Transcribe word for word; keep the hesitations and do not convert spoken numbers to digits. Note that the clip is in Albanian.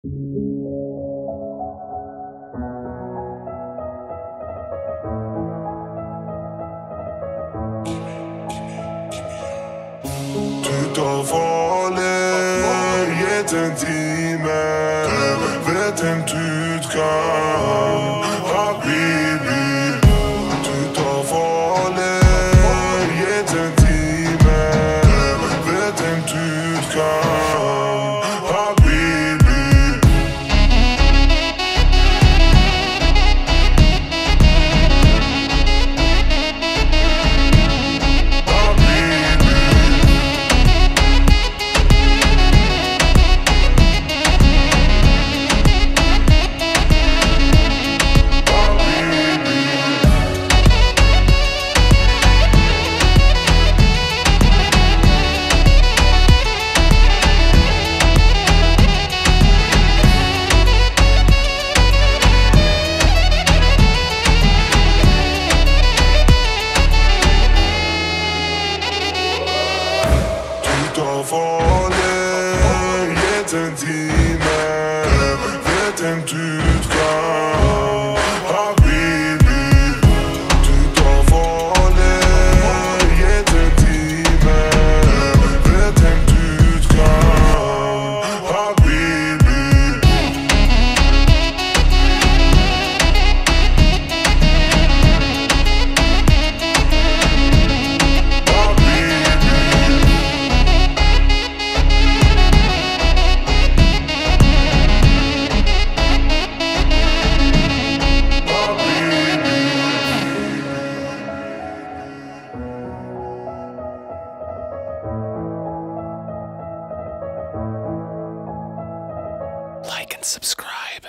Tyckt av farlig, gitt en time. Vet en tutkan, habibi. Tyckt av farlig, gitt en time. Vet en tutkan, habibi. Av farlig, gitt en time. Vet en tutkan, habibi. Tyckt av farlig, gitt en time. Vet en tutkan, habibi. Like and subscribe.